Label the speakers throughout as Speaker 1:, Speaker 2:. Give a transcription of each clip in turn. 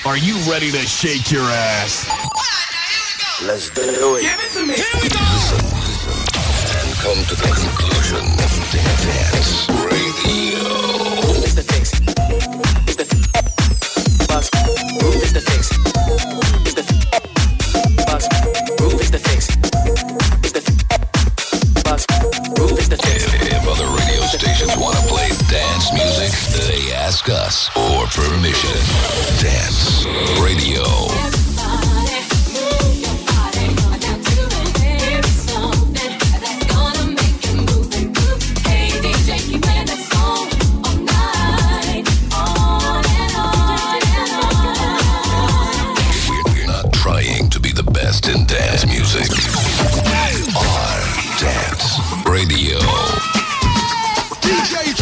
Speaker 1: Are you ready to shake your ass?
Speaker 2: Let's do it.
Speaker 1: Give it to me. Here we go.
Speaker 2: Listen, and come to the conclusion. Dance Radio.
Speaker 3: It's the fix. It's the bus. Groove is the fix. It's the bus. Groove is the fix. It's the bus. Groove is the fix.
Speaker 2: If other radio stations want to play dance music, they ask us for permission. Dance Radio. In dance music. We are Dance Radio.
Speaker 4: DJ.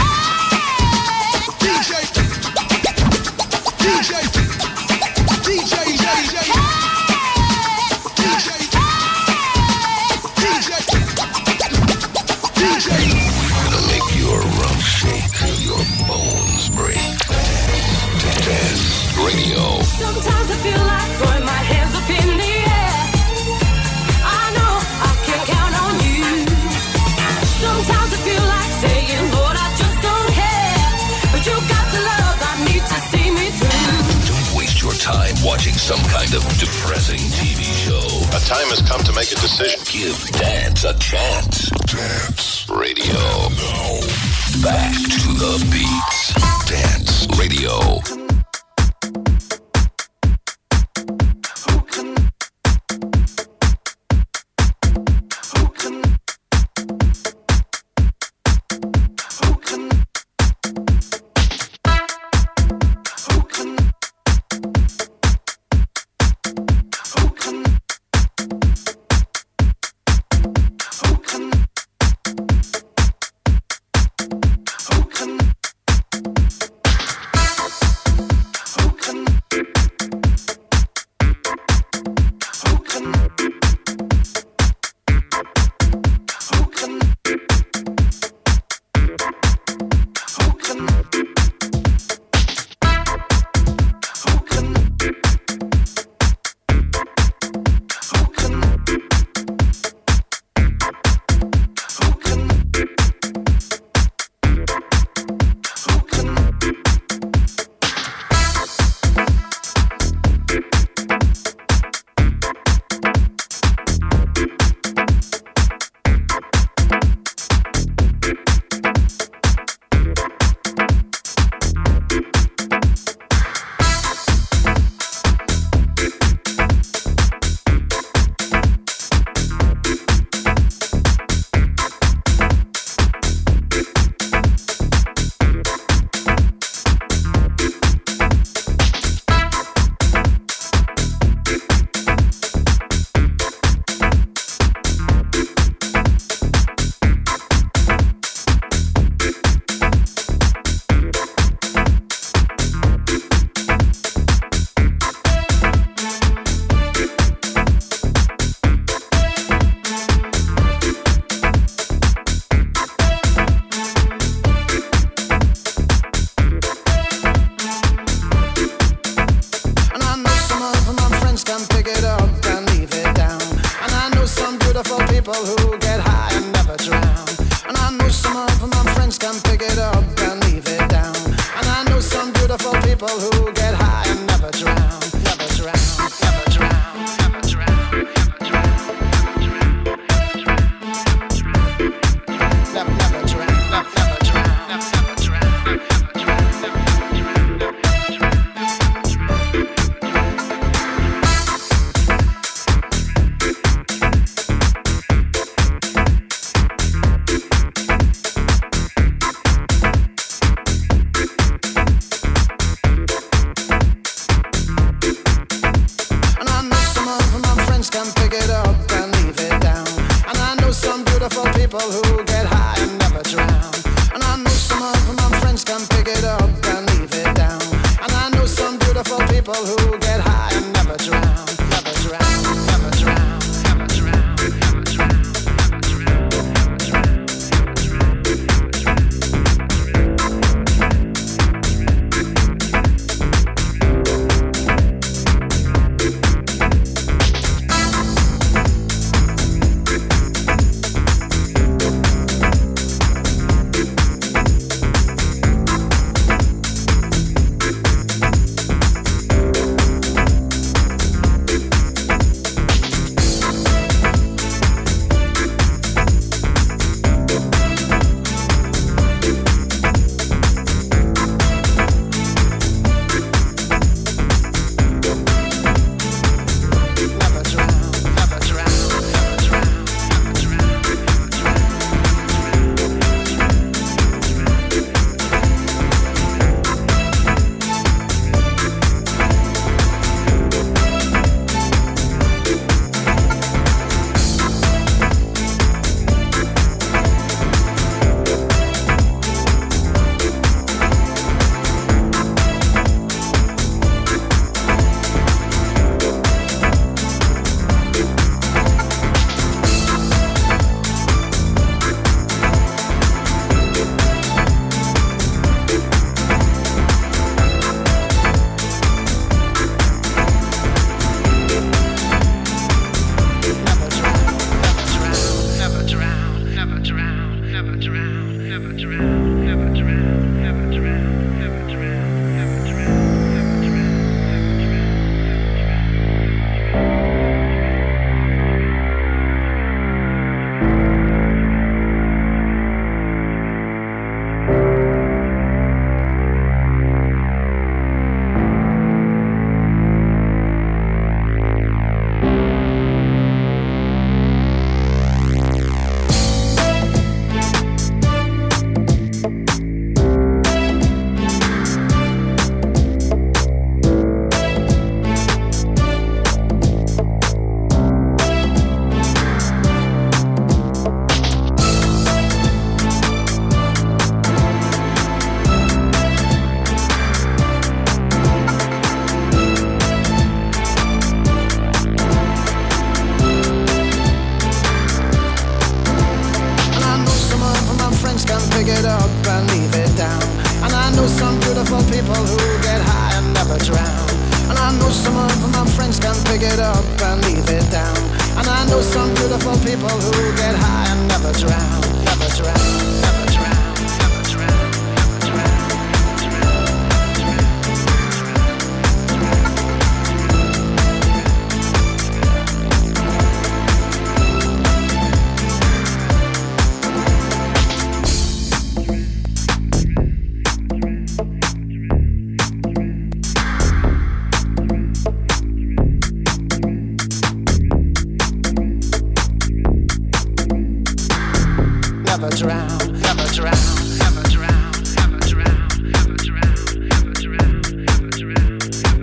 Speaker 2: Gonna make your rump shake, your bones break. Dance Radio.
Speaker 5: Sometimes I feel like throwing my hands up in the air. I know I can count on you. Sometimes I feel like saying, Lord, I just don't care. But you got the love I need to see me through.
Speaker 2: Don't waste your time watching some kind of depressing TV show.
Speaker 6: A time has come to make a decision.
Speaker 2: Give dance a chance. Dance Radio. Now, back to the beats. Dance Radio.
Speaker 4: beautiful people who get high and never drown. And I know some of my friends can pick it up and leave it down. And I know some beautiful people who get high and never drown, never drown, never drown, never drown, never drown. Never drown, never drown, never drown, never drown, never drown, never drown, never drown,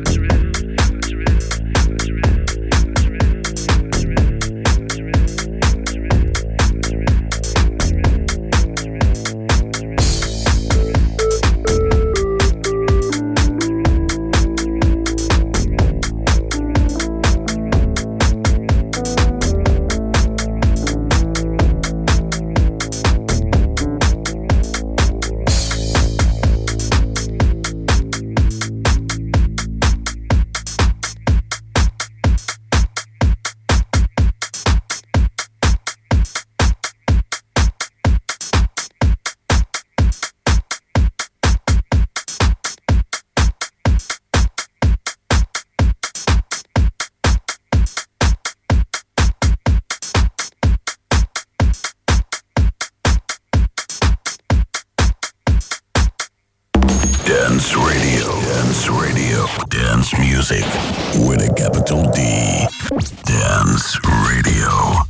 Speaker 2: Dance Radio. Dance Radio. Dance music with a capital D. Dance Radio.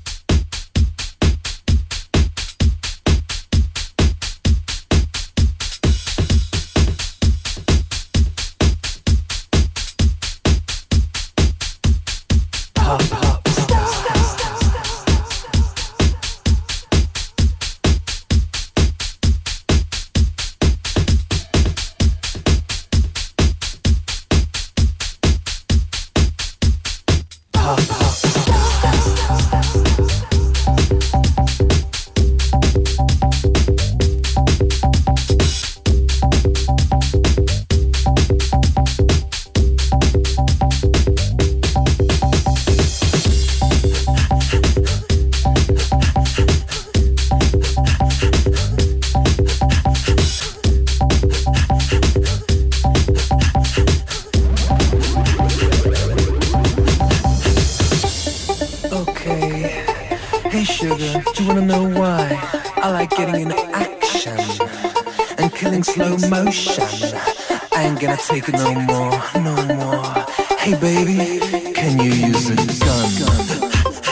Speaker 7: Slow motion, I ain't gonna take it no more, no more. Hey baby, can you use a gun?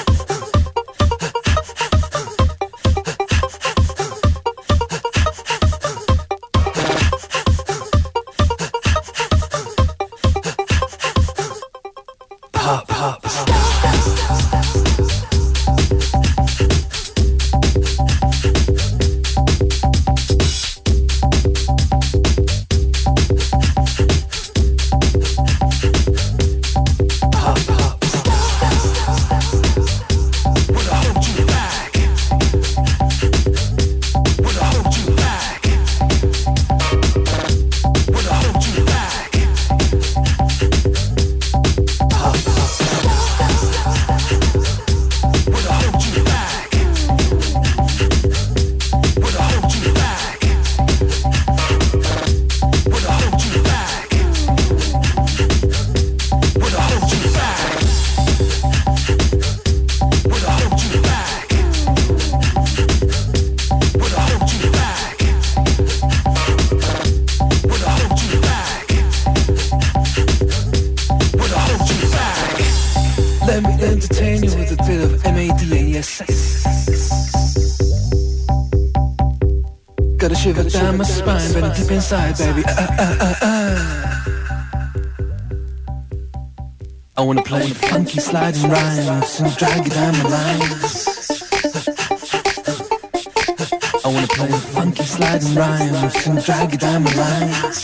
Speaker 7: Pop, pop, pop. Got a shiver down my spine, but deep inside, baby. I wanna play funky sliding rhymes and drag you down the lines. I wanna play funky sliding rhymes and drag you down the lines.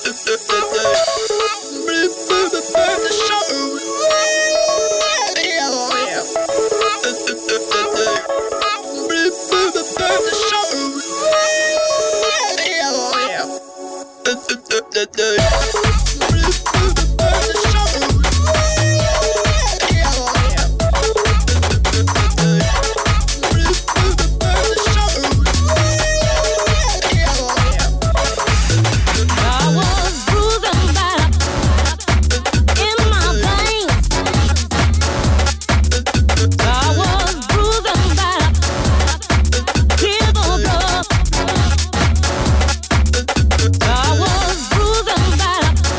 Speaker 5: I was bruised and battered.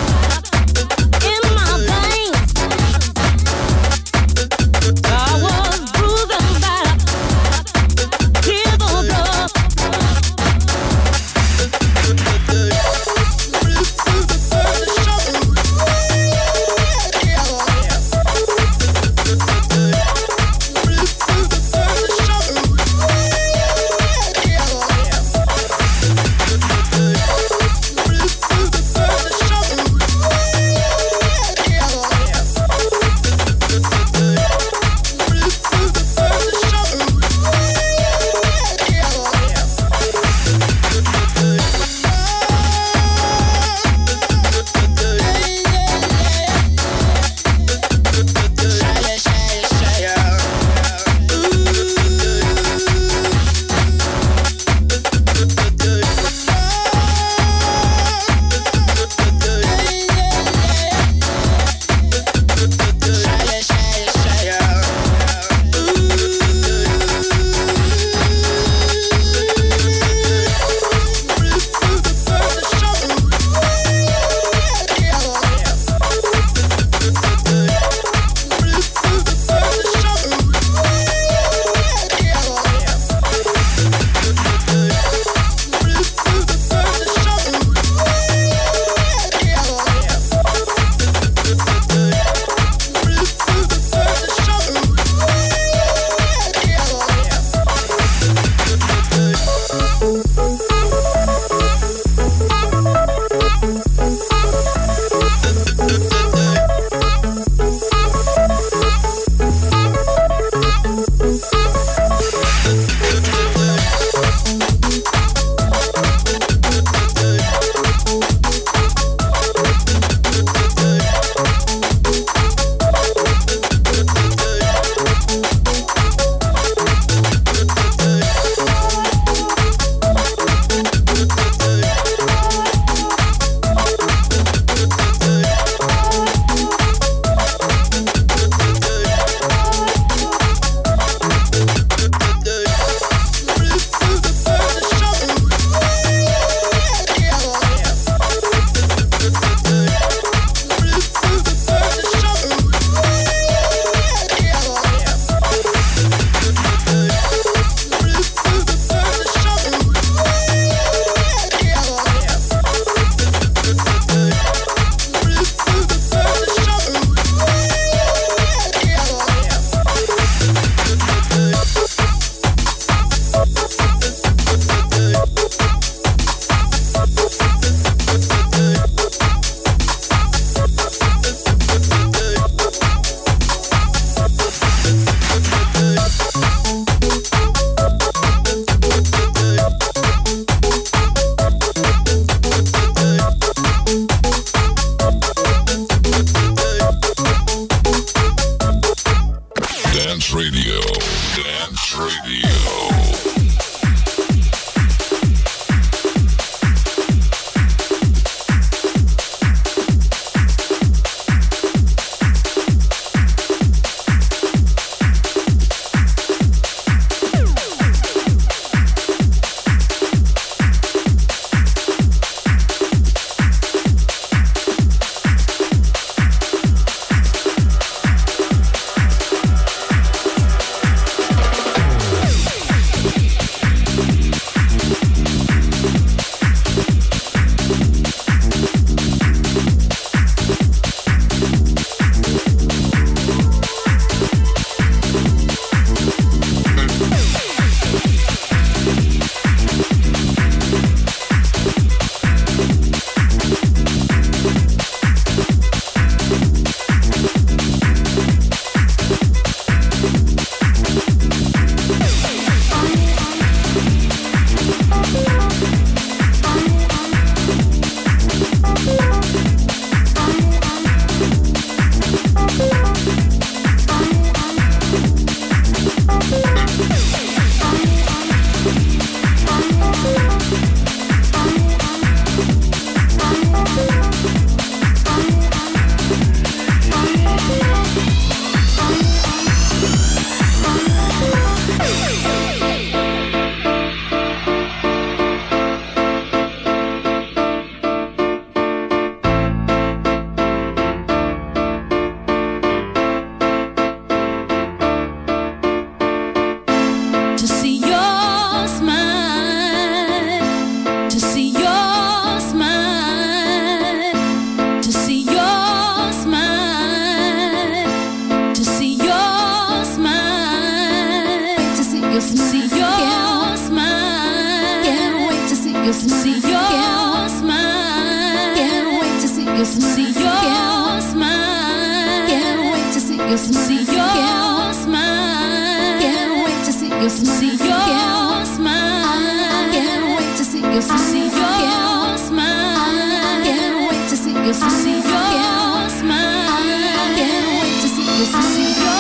Speaker 5: your smile. See your smile. Can't wait to see your smile. See your smile. Can't wait to see your smile. See your smile. Can't wait to see your smile. See your smile. Can't wait to see your smile. See your smile. Can't wait to see your smile. See your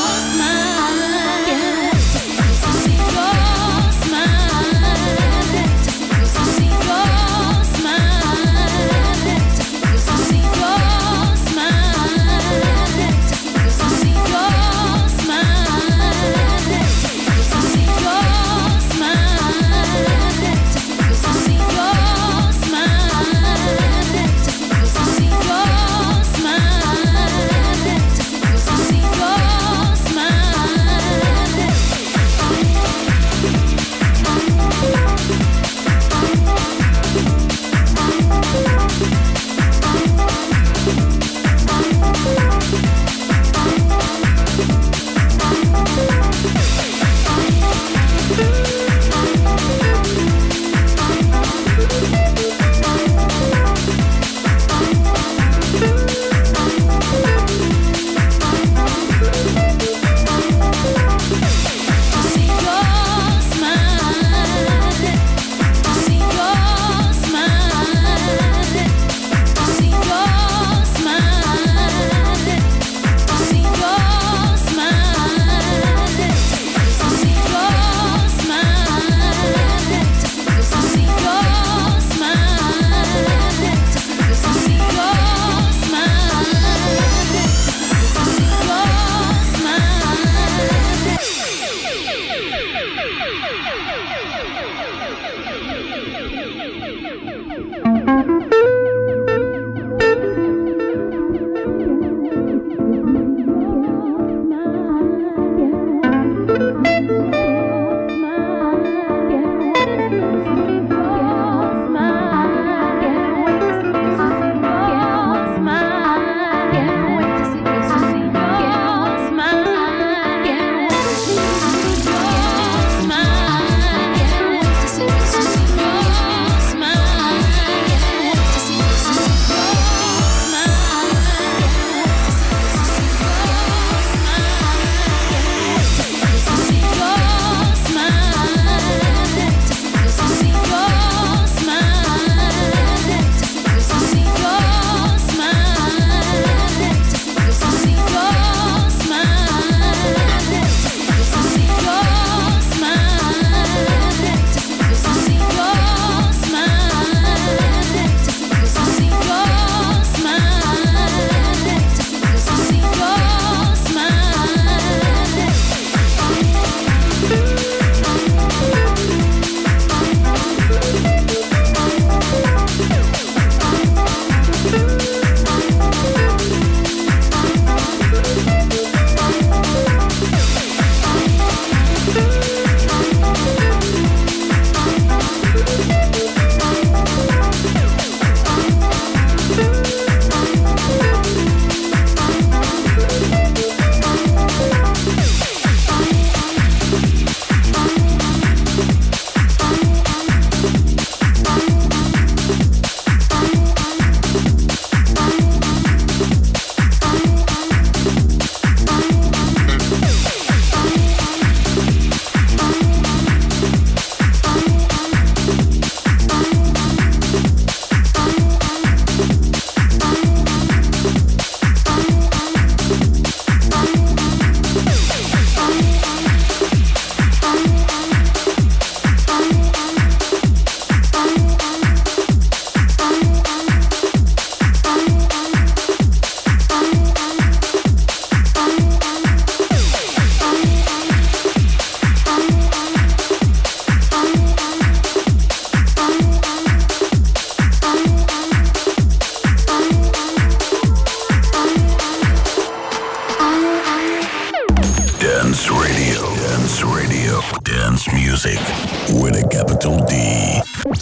Speaker 2: music with a capital D.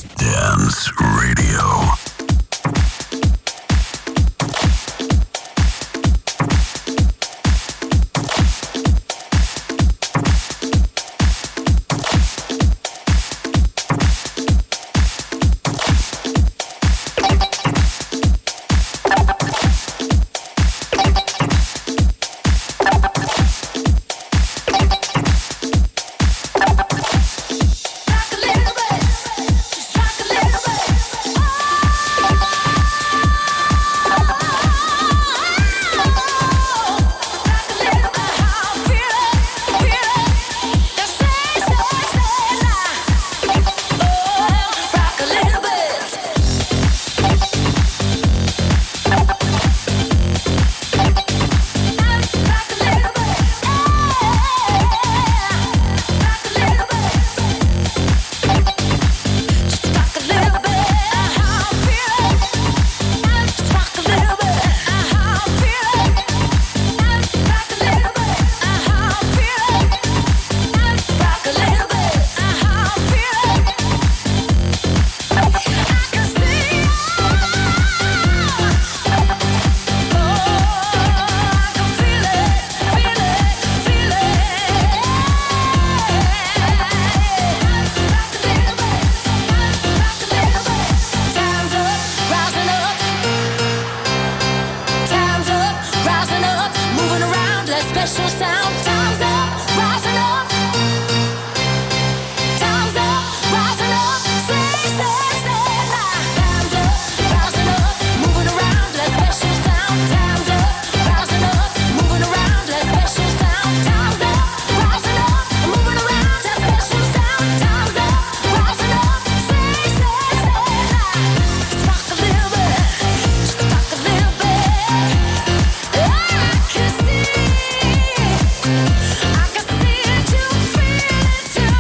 Speaker 2: Dance Radio.
Speaker 5: special sound. Time's up, rising up. Time's up, rising up. Say now. Time's up, rising up. Moving around that special sound. Time's up, rising up. Moving around that special sound. Time's up, rising up. Moving around that special sound. Time's up, rising up. Say now. Just rock a little bit. Just rock a little bit. I can see that you feel it too.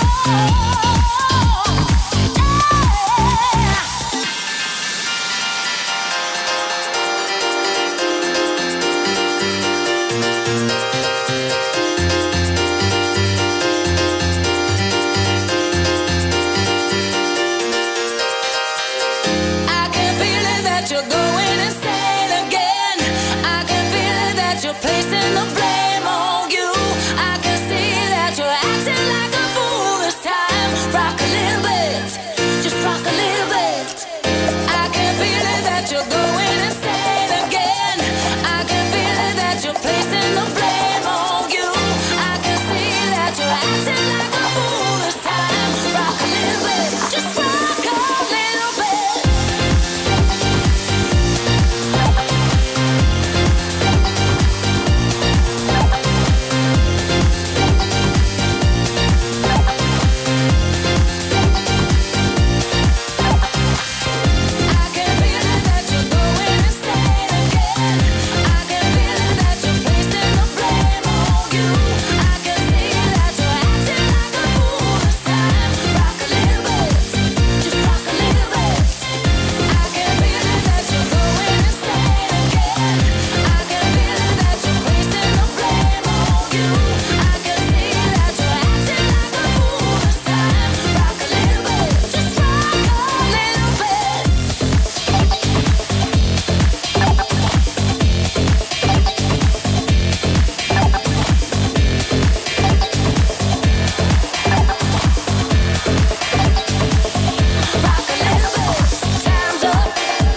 Speaker 5: I can feel it that you're going insane again. I can feel it that you're placing the blame on you. I can see that you're acting like a fool this time. Rock a little bit, just rock a little bit. I can feel it that you're going insane again. I can feel it that you're placing the blame on you. I can see that you're acting like a fool this time. Rock a little bit, just rock a little bit. I can feel it that you're going insane again. I can feel it that you're placing the blame on you. I can see that you're acting like a fool this time. Rock a little bit, just rock a little bit. I can feel it that you're going insane again. I can feel it that you're placing the blame on you. I can see that you're acting like a fool this time. Rock a little bit, just rock a little bit. Rock a little bit. Time's up.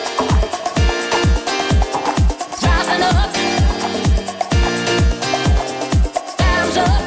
Speaker 5: Rising up. Time's up.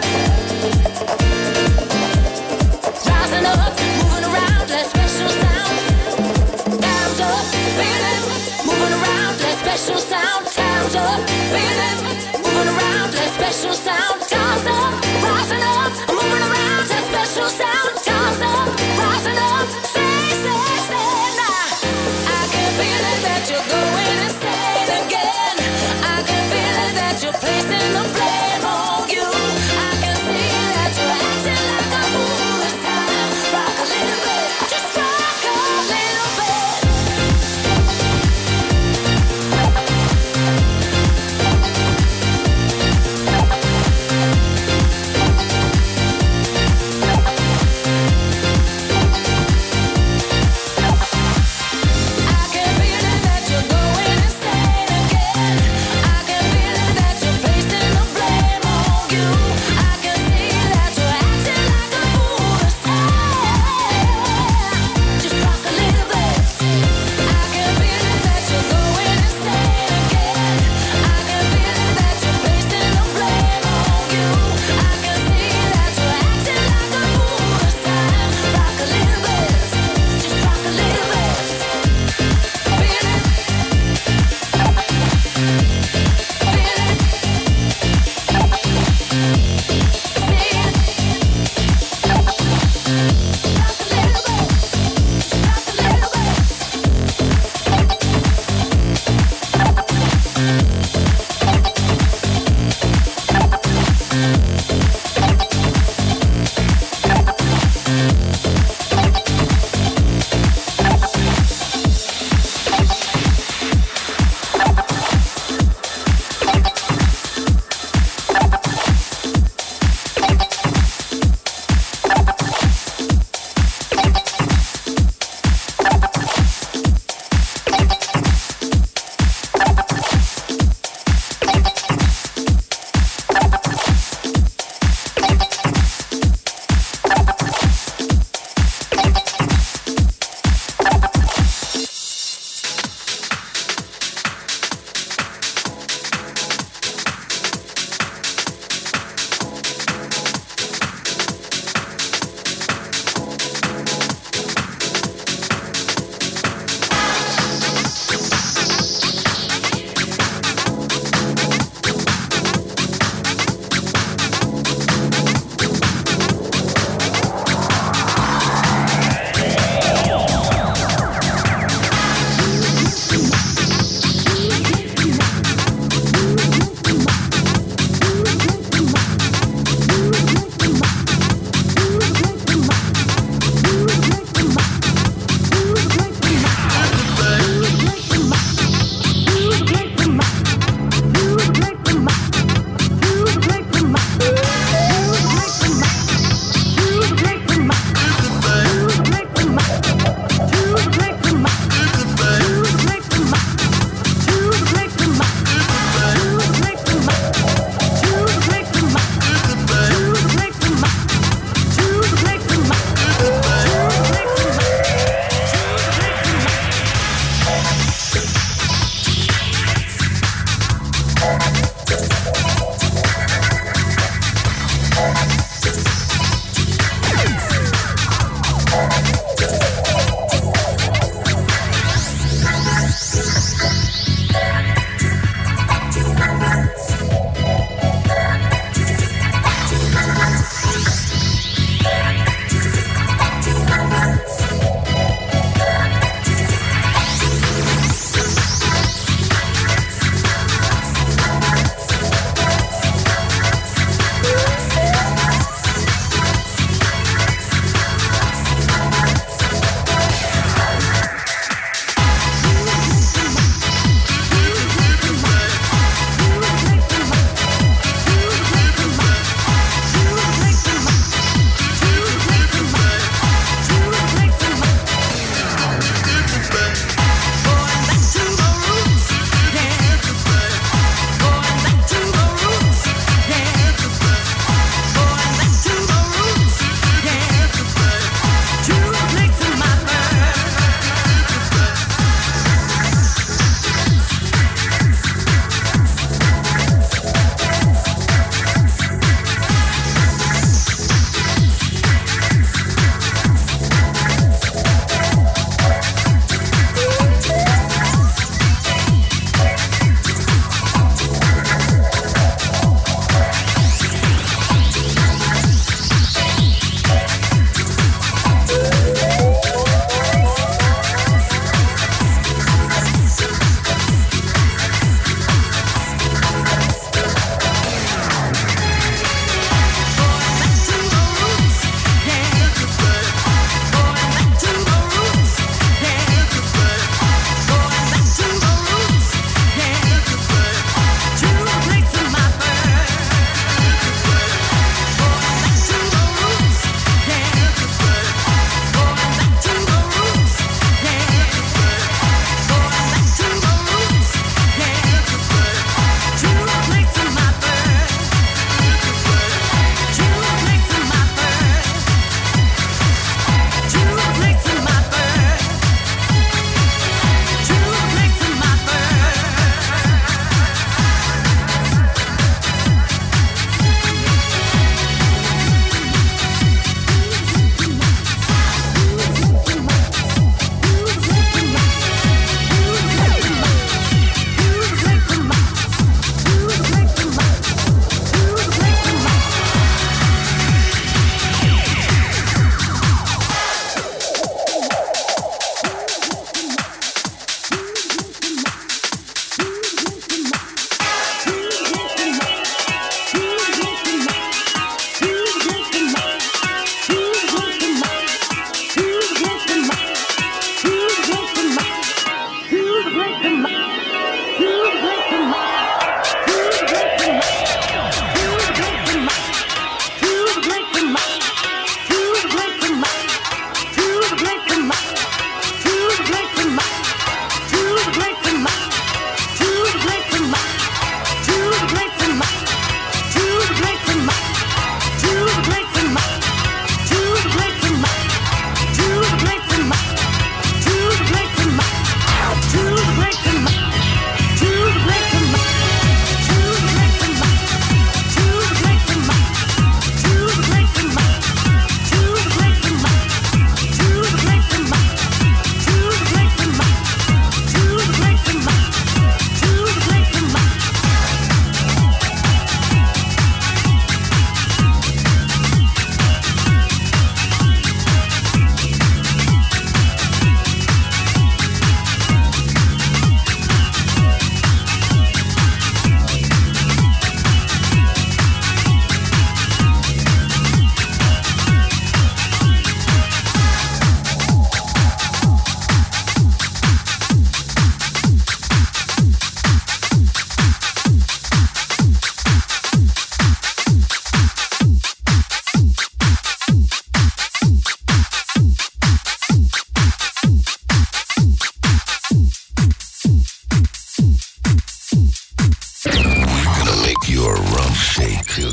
Speaker 5: Rising up. Moving around that special sound. Time's up. Feel it. Moving around that special sound. Time's up. Feel it. Moving around that special sound. Time's up. Rising up. Moving around that special sound. Time's up. Rising up. Say now. I can feel it that you're going insane again. I can feel it that you're placing the blame on you. I can see that you're acting like a fool this time. Rock a little bit, just rock a little bit.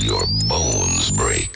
Speaker 2: your bones break.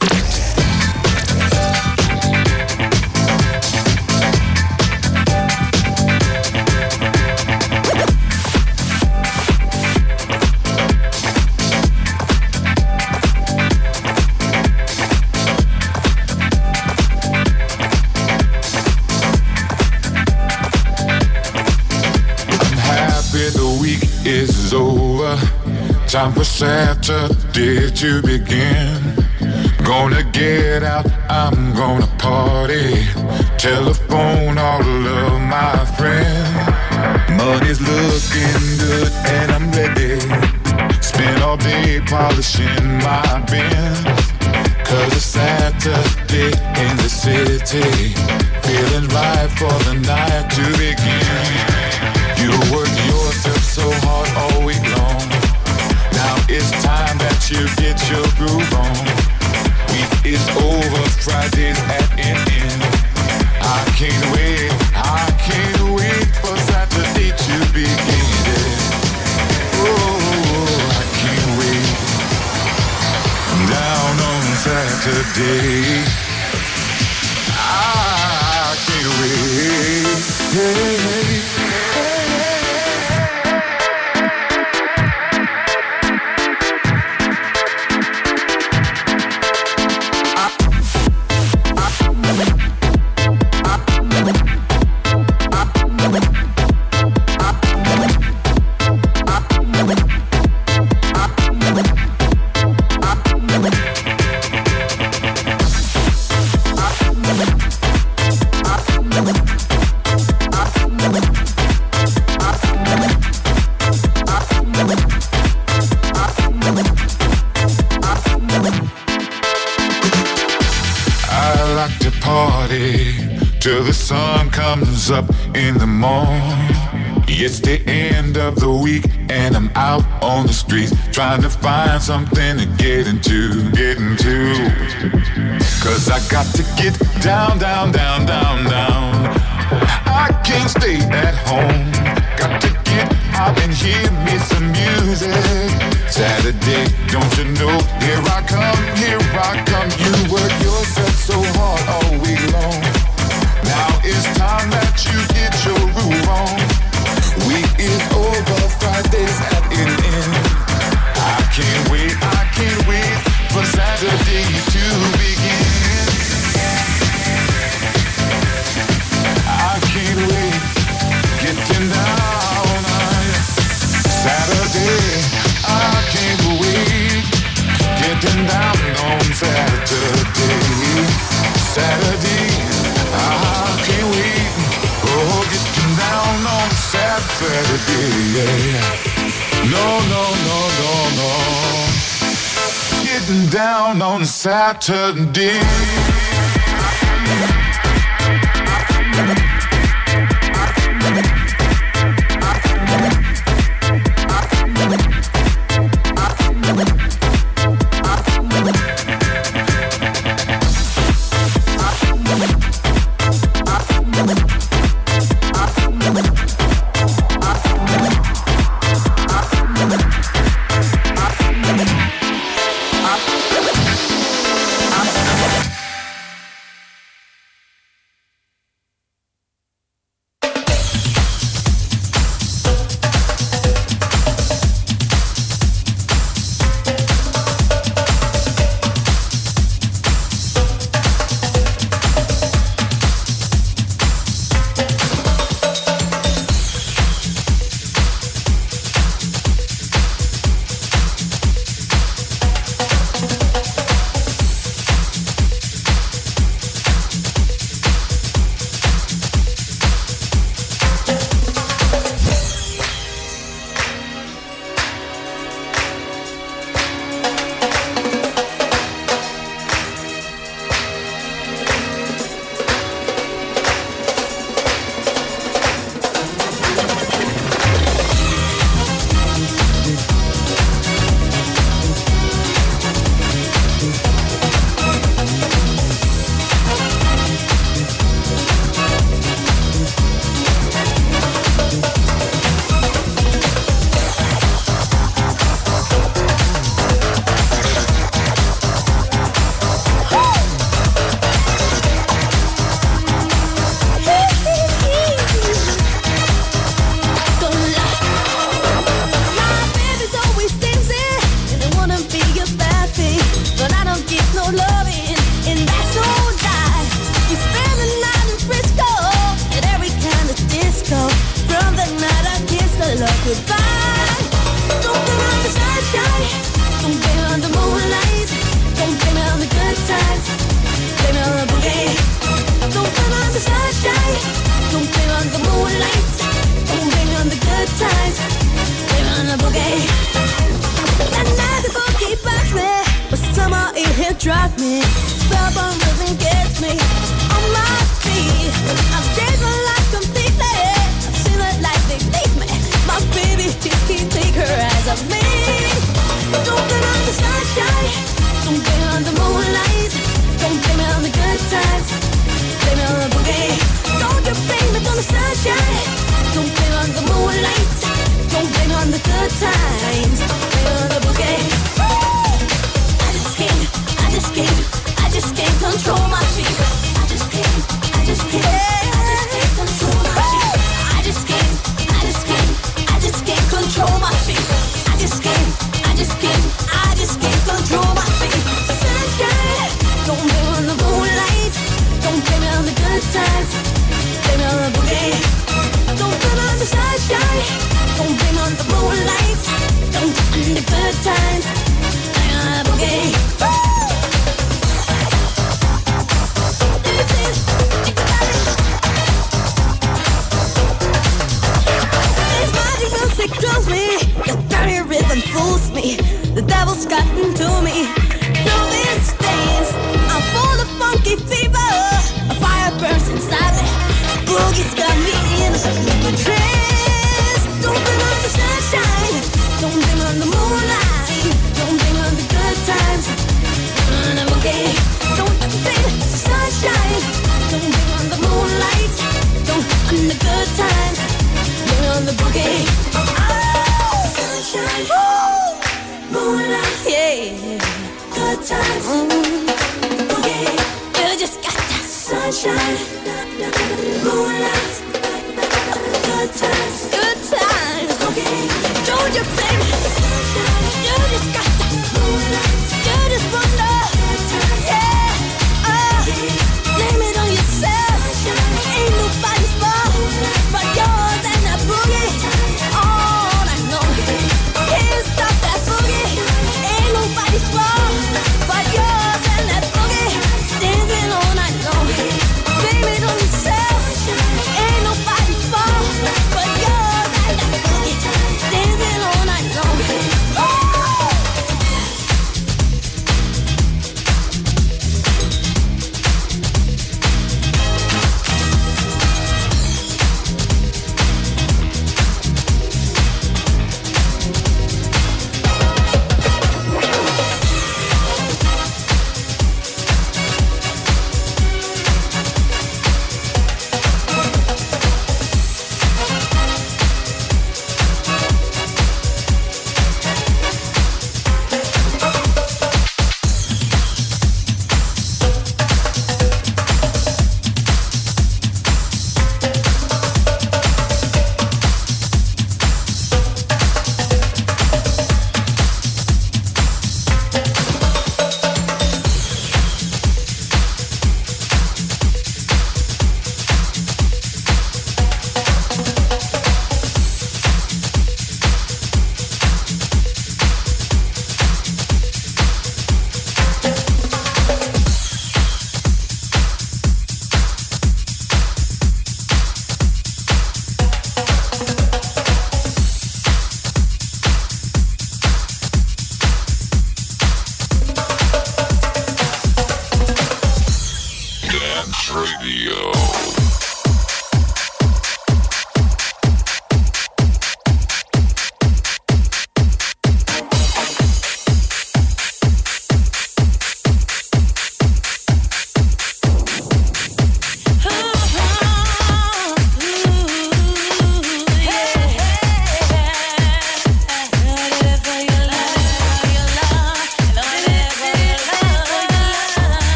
Speaker 8: Is over. Time for Saturday to begin. Gonna get out, I'm gonna party. Telephone all of my friends. Money's looking good and I'm ready. Spend all day polishing my Benz. 'Cause it's Saturday in the city. Feeling right for the night to begin. You work yourself so hard all week long. Now it's time that you get your groove on. Week is over, Friday's at an end. I can't wait for Saturday to begin. Oh, I can't wait. Down on Saturday, I can't wait. Hey. Till the sun comes up in the morning. It's the end of the week and I'm out on the streets trying to find something to get into. 'Cause I got to get down. I can't stay at home. Got to get out and hear me some music. Saturday, don't you know? Here I come. You work yourself so hard all week long. Now it's time that you get your groove on. Week is over, Friday's at an end. I can't wait for Saturday to begin. I can't wait, getting down on Saturday. I can't wait, getting down on Saturday. I can't wait, getting down on Saturday, yeah. No. Getting down on Saturday.
Speaker 5: the boogie. That nasty boogie bugs me, but somehow it here drives me. Spellbound rhythm gets me on my feet. I've changed my life completely. Seen it like they leave me. My baby just can't take her eyes off me. Don't blame me on the sunshine. Don't blame me on the moonlight. Don't blame me on the good times. Blame me on the boogie. Don't you blame me on the sunshine. Don't blame me on the moonlight. Don't blame me on the good times. Blame me on the boogie. I just can't control my feet. I just can't control my feet. I just can't control my feet. I just can't control my feet. Sunshine, don't blame me on the moonlight. Don't blame me on the good times. Blame me on the boogie. Don't blame me on the sunshine. Don't blame me on the moonlight.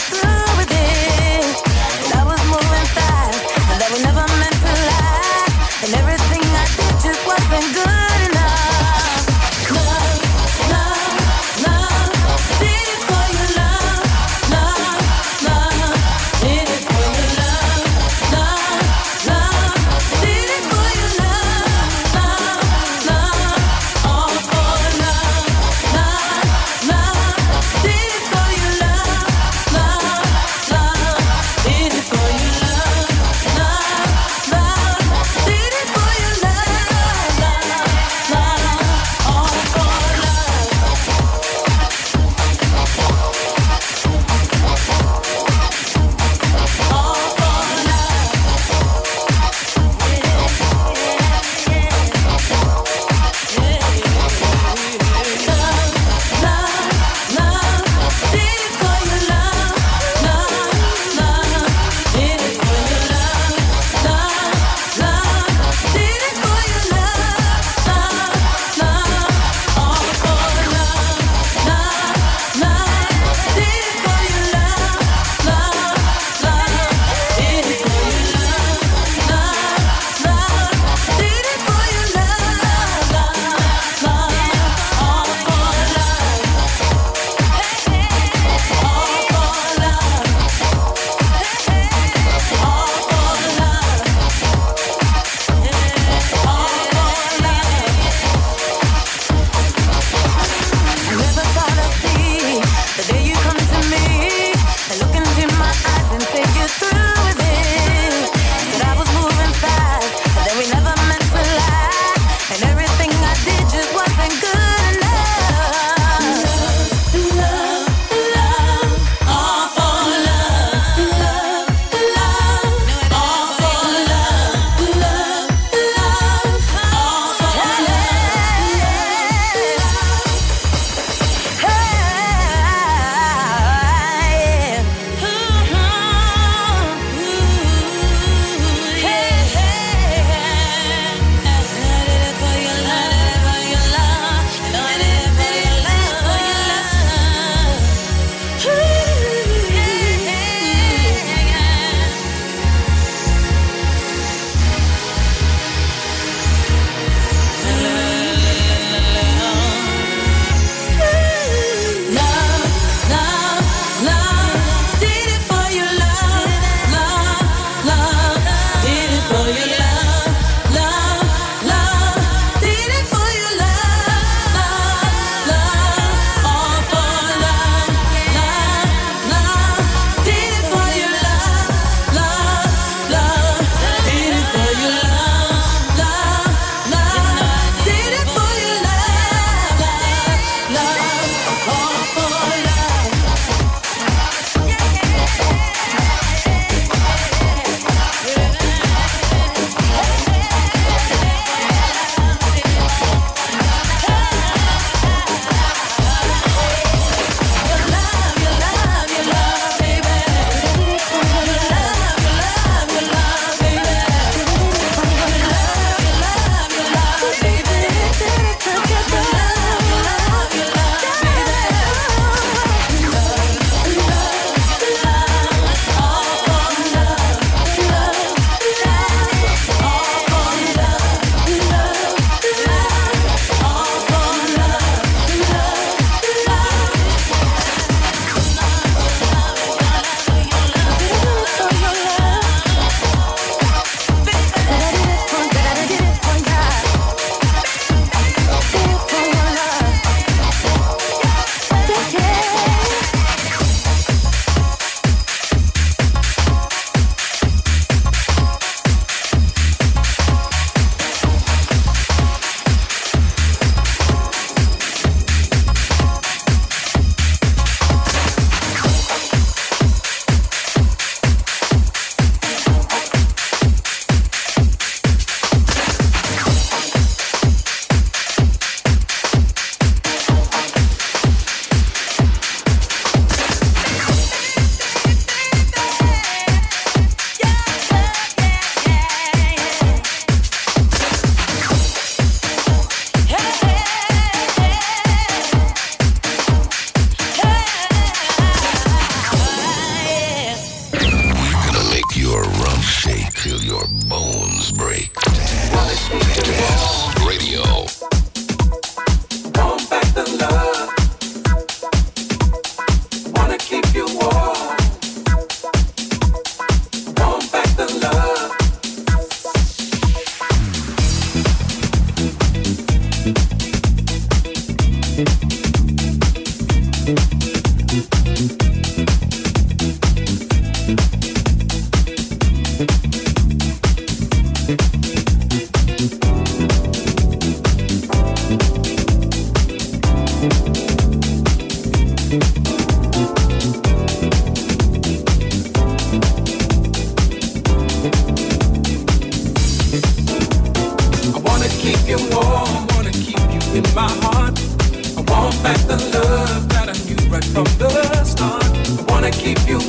Speaker 5: through with it. And I was moving fast, and that we never meant to last. And everything I did just wasn't good enough. Love, love, love, did it for you, love, love, love, did it for you, love, love, love, did it for you, love, love, love, all for love, love, love, did it for you, love, love,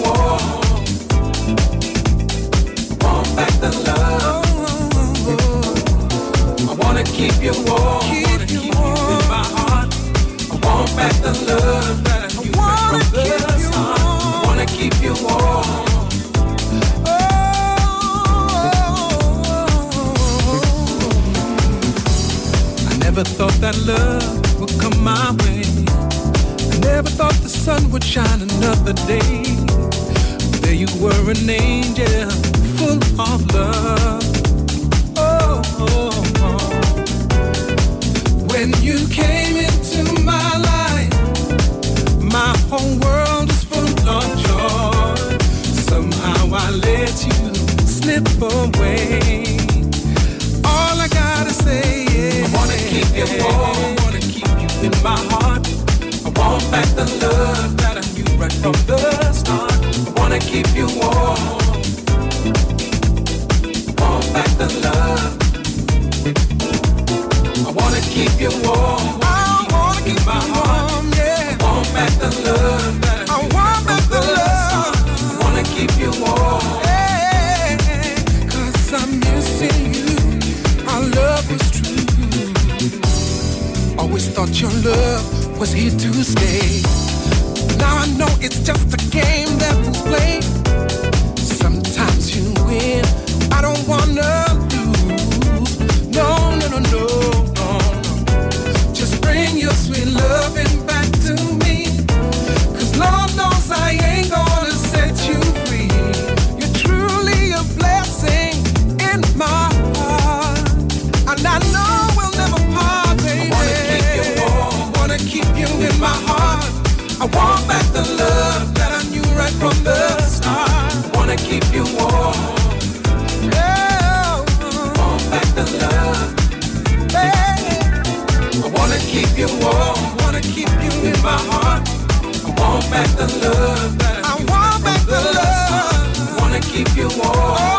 Speaker 9: warm. I want back the love. I wanna keep you warm. Keep you in my heart. I want back the love that you from the start. I wanna keep you warm. Never thought that love would come my way. I never thought the sun would shine another day. There you were, an angel full of love. Oh, oh, oh. When you came into my life, my whole world is full of joy. Somehow I let you slip away. All I gotta say is I wanna keep you warm, I wanna keep you in my heart. I want back the love that I knew right from the start. I wanna keep you warm, I want back the love. I wanna keep you warm, I wanna keep in my heart. Yeah. I want back the love that I want back the love. I wanna keep you warm, yeah, 'cause I'm missing you. Our love was true. Always thought your love was here to stay. Now I know it's just a game that was played. Sometimes you win, I don't wanna lose. No, no, no, no, no, no. Just bring your sweet loving back to me. 'Cause Lord knows I ain't gonna set you free. You're truly a blessing in my heart. And I know we'll never part, baby. I wanna keep you warm, wanna keep you in my heart. I want back the love that I knew right from the start. I wanna keep you warm, yeah. I want back the love, yeah. I wanna keep you warm, wanna keep you in my heart. I want back the love that I want back the love. I wanna keep you warm.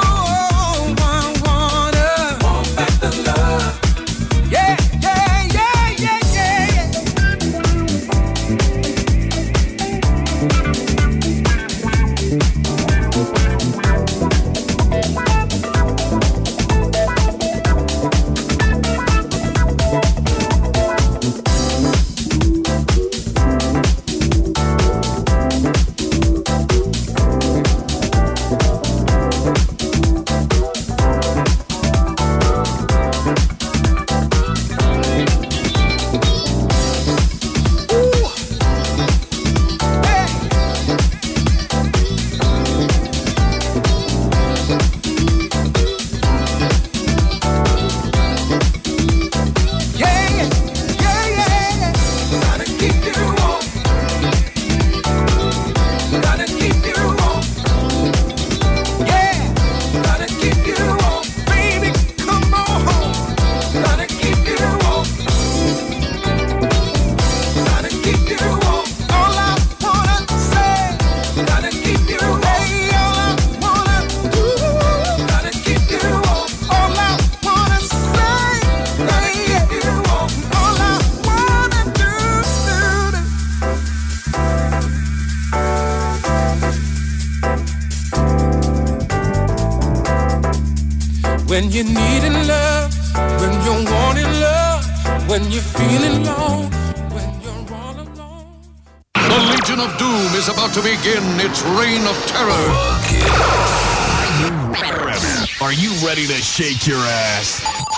Speaker 9: When you're needing love, when you're wanting love, when you're feeling low, when you're all alone.
Speaker 2: The Legion of Doom is about to begin its reign of terror.
Speaker 1: Are you ready to shake your ass?